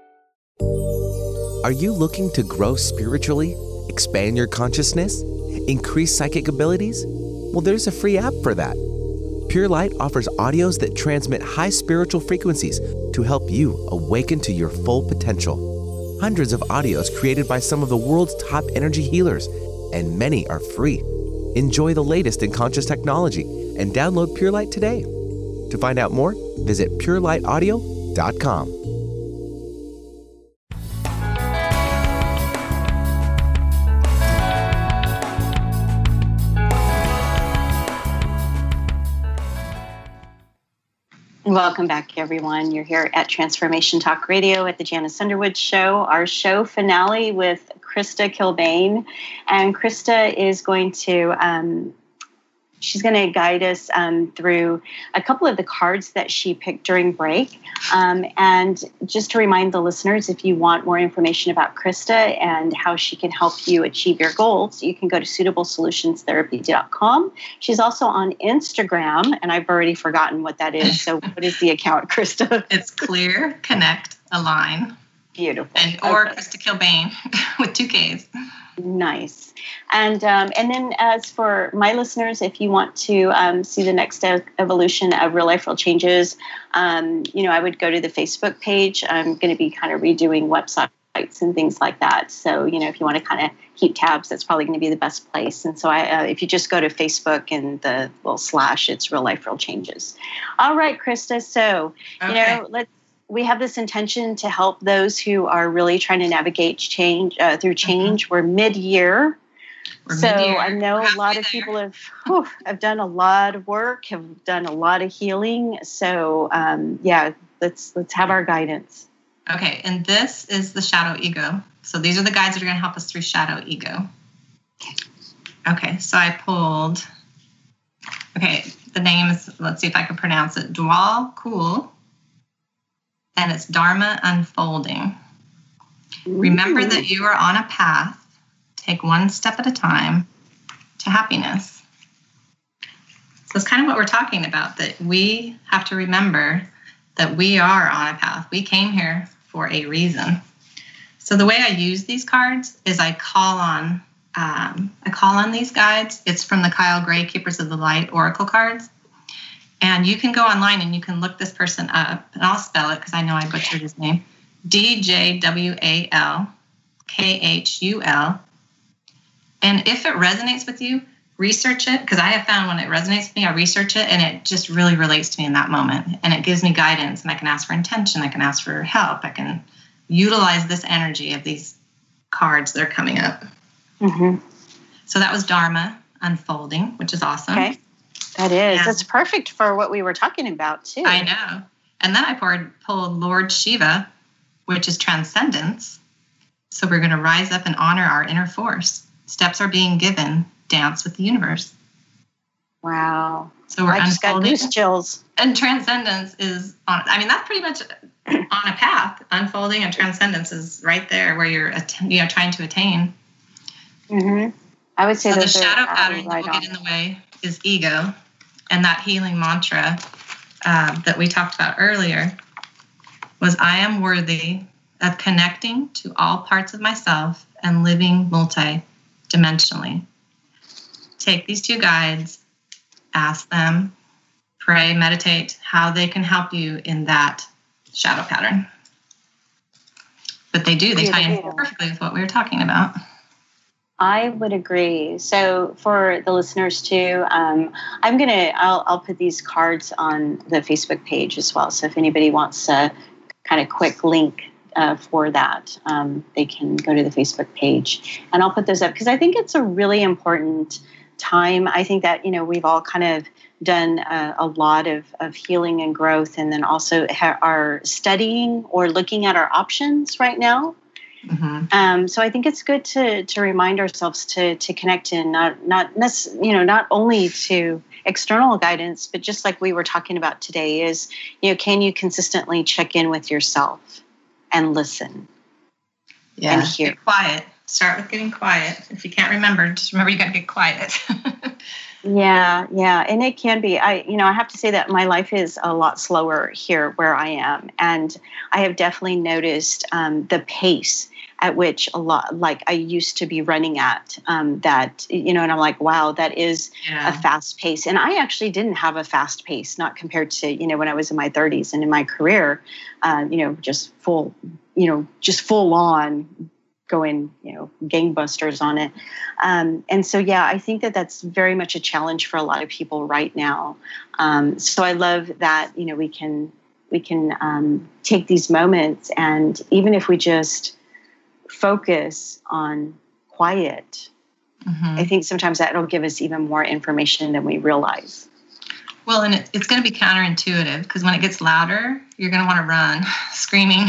Are you looking to grow spiritually, expand your consciousness, increase psychic abilities? Well, there's a free app for that. Pure Light offers audios that transmit high spiritual frequencies to help you awaken to your full potential. Hundreds of audios created by some of the world's top energy healers, and many are free. Enjoy the latest in conscious technology and download Pure Light today. To find out more, visit pure light audio dot com. Welcome back, everyone. You're here at Transformation Talk Radio at the Janice Underwood Show, our show finale with Krista Kilbane. And Krista is going to, um, she's going to guide us um, through a couple of the cards that she picked during break. Um, and just to remind the listeners, if you want more information about Krista and how she can help you achieve your goals, you can go to suitable solutions therapy dot com. She's also on Instagram, and I've already forgotten what that is. So what is the account, Krista? It's Clear Connect Align. Beautiful. And or okay. Krista Kilbane with two Ks. Nice. And um, and then as for my listeners, if you want to um, see the next e- evolution of Real Life Real Changes, um, you know, I would go to the Facebook page. I'm going to be kind of redoing websites and things like that. So, you know, if you want to kind of keep tabs, that's probably going to be the best place. And so I, uh, if you just go to Facebook and the little slash, it's Real Life Real Changes. All right, Krista. So, okay. you know, let's, we have this intention to help those who are really trying to navigate change uh, through change. Mm-hmm. We're mid-year. We're so mid-year. I know a lot of there. people have, whew, have done a lot of work, have done a lot of healing. So um, yeah, let's let's have our guidance. Okay, and this is the shadow ego. So these are the guides that are going to help us through shadow ego. Okay, so I pulled, okay, the name is, let's see if I can pronounce it, Dwal Kul. And it's Dharma Unfolding. Ooh. Remember that you are on a path. Take one step at a time to happiness. So it's kind of what we're talking about, that we have to remember that we are on a path. We came here for a reason. So the way I use these cards is I call on, um, I call on these guides. It's from the Kyle Gray Keepers of the Light Oracle cards. And you can go online and you can look this person up, and I'll spell it because I know I butchered his name. D J W A L K H U L. And if it resonates with you, research it, because I have found when it resonates with me, I research it, and it just really relates to me in that moment. And it gives me guidance, and I can ask for intention. I can ask for help. I can utilize this energy of these cards that are coming up. Mm-hmm. So that was Dharma Unfolding, which is awesome. Okay. That is. That's perfect for what we were talking about, too. I know. And then I poured, pulled Lord Shiva, which is transcendence. So we're going to rise up and honor our inner force. Steps are being given. Dance with the universe. Wow. So we're I just got unfolding. goose chills. And transcendence is on, I mean, that's pretty much on a path. Unfolding and transcendence is right there where you're you know, trying to attain. Mm-hmm. I would say so the those shadow are pattern right that will on. get in the way is ego. And that healing mantra uh, that we talked about earlier was, I am worthy of connecting to all parts of myself and living multi-dimensionally. Take these two guides, ask them, pray, meditate, how they can help you in that shadow pattern. But they do, they tie in perfectly with what we were talking about. I would agree. So for the listeners too, um, I'm going to, I'll, I'll put these cards on the Facebook page as well. So if anybody wants a kind of quick link uh, for that, um, they can go to the Facebook page, and I'll put those up because I think it's a really important time. I think that, you know, we've all kind of done a, a lot of, of healing and growth, and then also ha- are studying or looking at our options right now. Mm-hmm. Um, so I think it's good to to remind ourselves to to connect in, not not necess- you know not only to external guidance, but just like we were talking about today, is, you know, can you consistently check in with yourself and listen? Yeah, and hear. Get quiet. Start with getting quiet. If you can't remember, just remember you got to get quiet. Yeah, yeah. And it can be, I, you know, I have to say that my life is a lot slower here where I am. And I have definitely noticed um, the pace at which a lot, like I used to be running at um, that, you know, and I'm like, wow, that is yeah. a fast pace. And I actually didn't have a fast pace, not compared to, you know, when I was in my thirties and in my career, uh, you know, just full, you know, just full on going, you know, gangbusters on it. Um, and so, yeah, I think that that's very much a challenge for a lot of people right now. Um, so I love that, you know, we can, we can um, take these moments, and even if we just focus on quiet, mm-hmm. I think sometimes that'll give us even more information than we realize. Well, and it, it's going to be counterintuitive, because when it gets louder, you're going to want to run, screaming,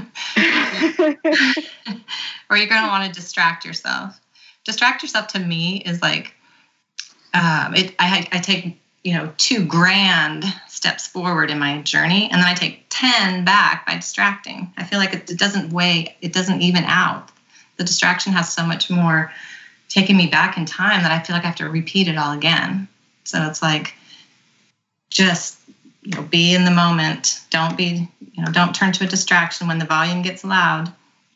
or you're going to want to distract yourself. Distract yourself to me is like, um, it. I, I take, you know, two grand steps forward in my journey, and then I take ten back by distracting. I feel like it, it doesn't weigh, it doesn't even out. The distraction has so much more taking me back in time that I feel like I have to repeat it all again. So it's like, just, you know, be in the moment. Don't be, you know, don't turn to a distraction when the volume gets loud.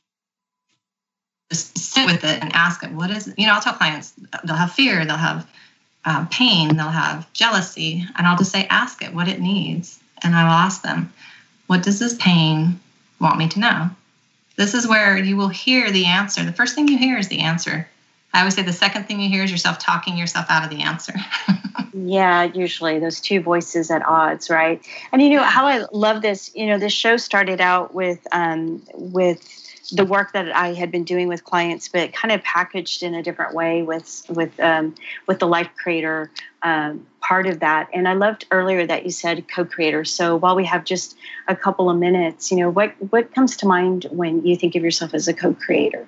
Just sit with it and ask it, what is it? You know, I'll tell clients, they'll have fear, they'll have uh, pain, they'll have jealousy. And I'll just say, ask it what it needs. And I will ask them, what does this pain want me to know? This is where you will hear the answer. The first thing you hear is the answer. I always say the second thing you hear is yourself talking yourself out of the answer. Yeah, usually those two voices at odds, right? And you know how I love this. You know, this show started out with um, with the work that I had been doing with clients, but kind of packaged in a different way with with um, with the Life Creator um, part of that. And I loved earlier that you said co-creator. So while we have just a couple of minutes, you know, what what comes to mind when you think of yourself as a co-creator?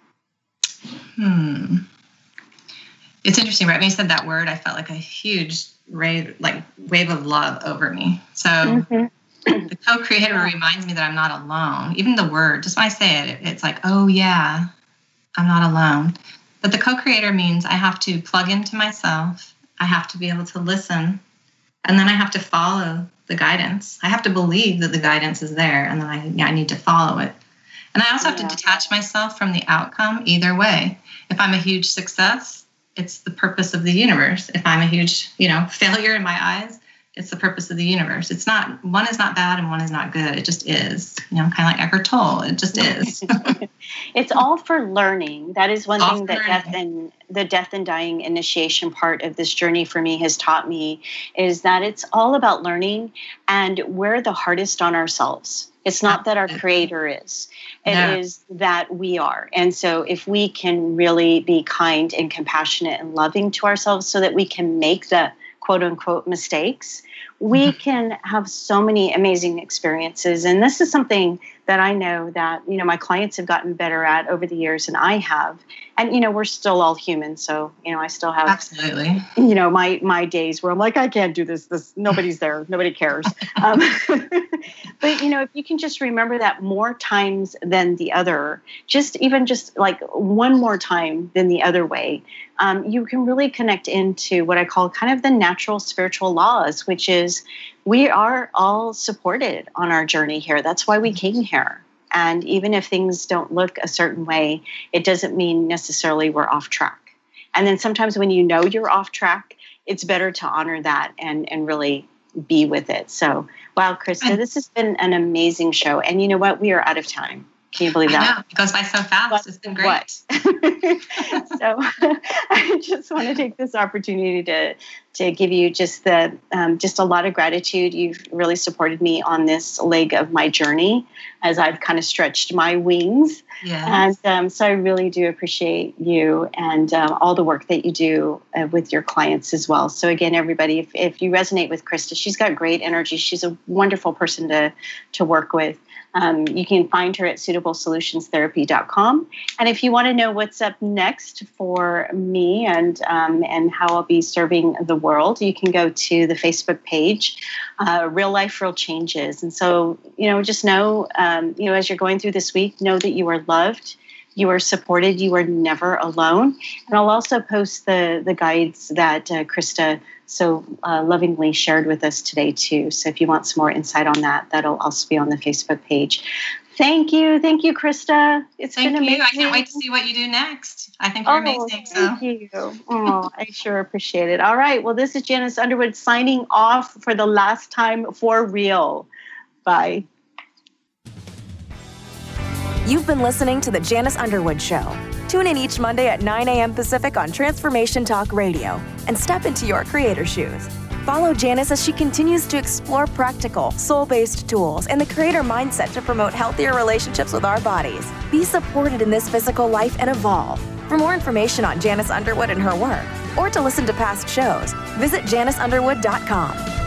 Hmm. It's interesting, right? When you said that word, I felt like a huge wave, like wave of love over me. So mm-hmm. the co-creator yeah. reminds me that I'm not alone. Even the word, just when I say it, it's like, oh yeah, I'm not alone. But the co-creator means I have to plug into myself. I have to be able to listen, and then I have to follow the guidance. I have to believe that the guidance is there, and then I, yeah, I need to follow it. And I also yeah. have to detach myself from the outcome either way. If I'm a huge success, it's the purpose of the universe. If I'm a huge, you know, failure in my eyes, it's the purpose of the universe. It's not, one is not bad and one is not good. It just is, you know, kind of like Eckhart Tolle. It just is. It's all for learning. That is one all thing that death and the death and dying initiation part of this journey for me has taught me, is that it's all about learning, and we're the hardest on ourselves. It's not that our creator is. It yeah. is that we are. And so if we can really be kind and compassionate and loving to ourselves so that we can make the quote unquote mistakes, we can have so many amazing experiences. And this is something that I know that, you know, my clients have gotten better at over the years, and I have. And, you know, we're still all human. So, you know, I still have, absolutely, you know, my, my days where I'm like, I can't do this. This, nobody's there. Nobody cares. Um, but, you know, if you can just remember that more times than the other, just even just like one more time than the other way, um, you can really connect into what I call kind of the natural spiritual laws, which is we are all supported on our journey here. That's why we came here. And even if things don't look a certain way, it doesn't mean necessarily we're off track. And then sometimes when you know you're off track, it's better to honor that and, and really be with it. So, wow, Krista, this has been an amazing show. And you know what? We are out of time. Can you believe that? I know. It goes by so fast. What, it's been great. What? So I just want to take this opportunity to to give you just the um, just a lot of gratitude. You've really supported me on this leg of my journey as I've kind of stretched my wings. Yes. And um, so I really do appreciate you and um, all the work that you do uh, with your clients as well. So again, everybody, if, if you resonate with Krista, she's got great energy. She's a wonderful person to to work with. Um, you can find her at suitable solutions therapy dot com. And if you want to know what's up next for me and um, and how I'll be serving the world, you can go to the Facebook page, uh, Real Life, Real Changes. And so, you know, just know, um, you know, as you're going through this week, know that you are loved, you are supported, you are never alone. And I'll also post the, the guides that uh, Krista so uh, lovingly shared with us today too. So if you want some more insight on that, that'll also be on the Facebook page. Thank you. Thank you, Krista. It's Thank been amazing. you. I can't wait to see what you do next. I think you're oh, amazing. Thank So. you. Oh, I sure appreciate it. All right. Well, this is Janice Underwood signing off for the last time for real. Bye. You've been listening to The Janice Underwood Show. Tune in each Monday at nine a.m. Pacific on Transformation Talk Radio and step into your creator shoes. Follow Janice as she continues to explore practical, soul-based tools and the creator mindset to promote healthier relationships with our bodies. Be supported in this physical life and evolve. For more information on Janice Underwood and her work, or to listen to past shows, visit janice underwood dot com.